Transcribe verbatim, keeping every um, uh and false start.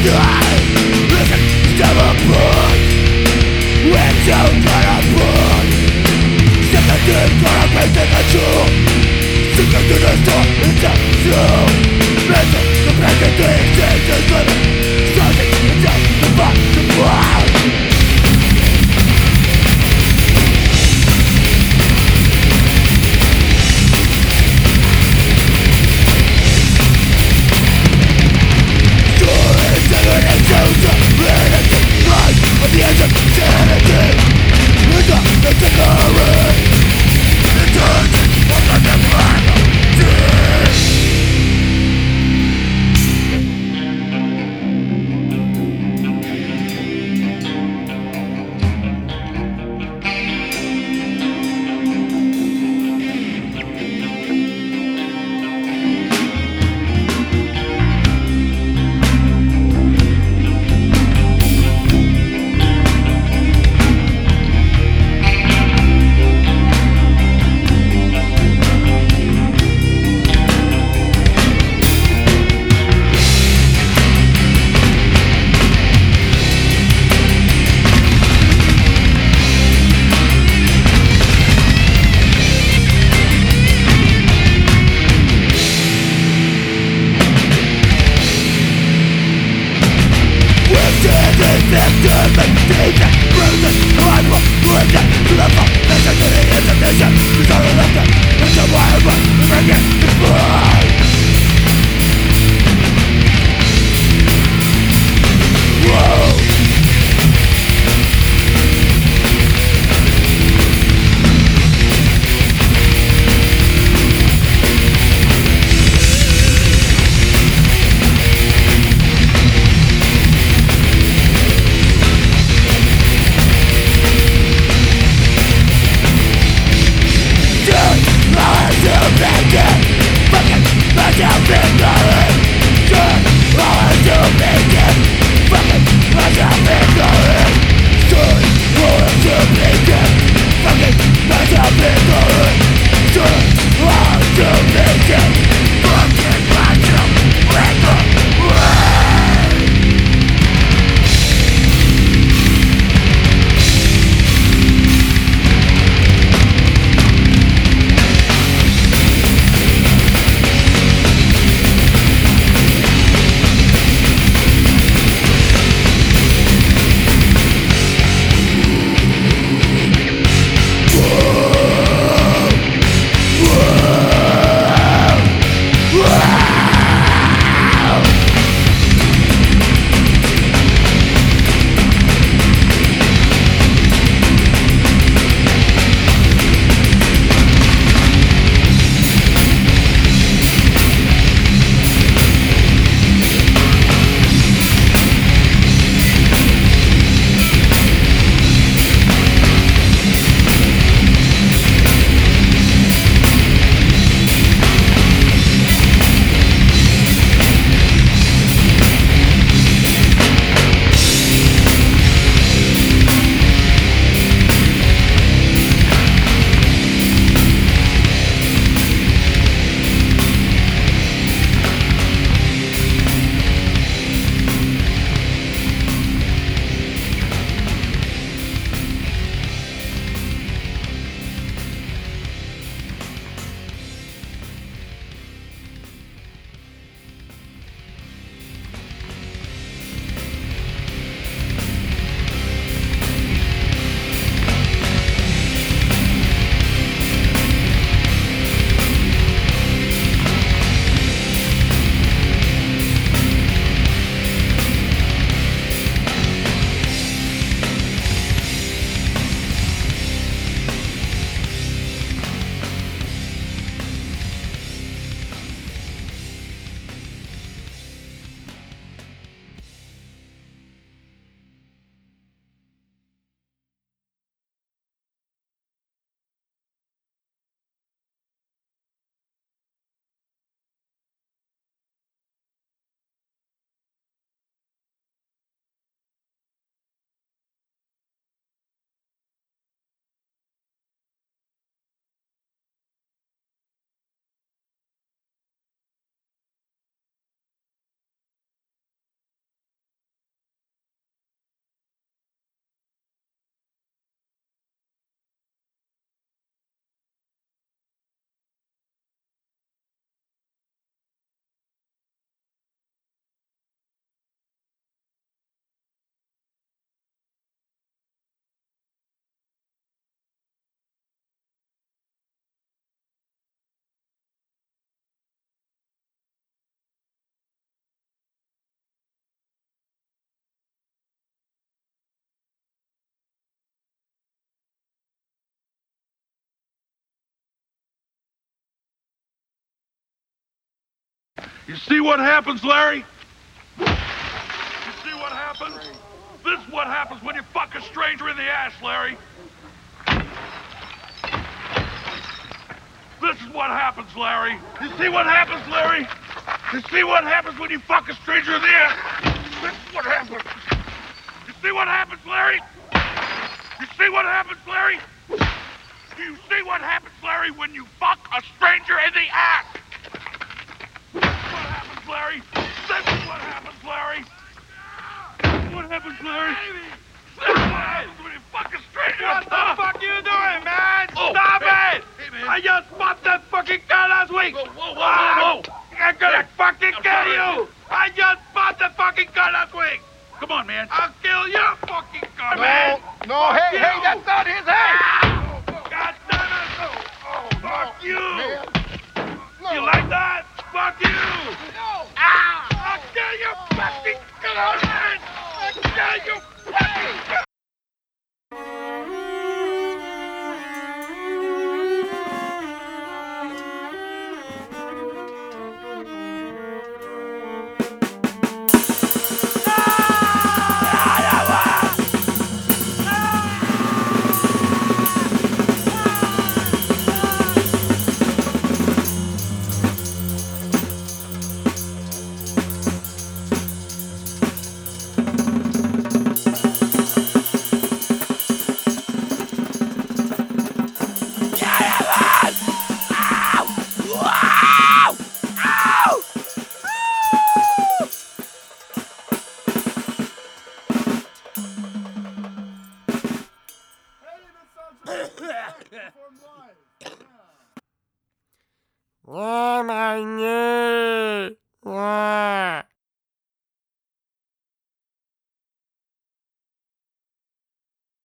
Fucking You see what happens, Larry? You see what happens? This is what happens when you fuck a stranger in the ass, Larry. This is what happens, Larry. You see what happens, Larry? You see what happens when you fuck a stranger in the ass? This is what happens. You see what happens, Larry? You see what happens, Larry? Do you see what happens, Larry, when you fuck a stranger in the ass? This is what happens, Larry. This is what happens, Larry. This is what happens, Larry. This is what happens when you fuck a stranger. What the fuck are you doing, man? Oh, Stop hey, it! Hey, man. I just fucked that fucking guy last week. Whoa, whoa, whoa, whoa, whoa. I'm gonna Hey, fucking I'm kill sorry. you. I just fucked the fucking guy last week. Come on, man. I'll kill your fucking gun, No, man. no, hey, you. hey, that's not his head. God damn it! Oh, fuck you! Man. No. You like that? Fuck you! No. Ah! I'll kill you fucking gun! I'll kill you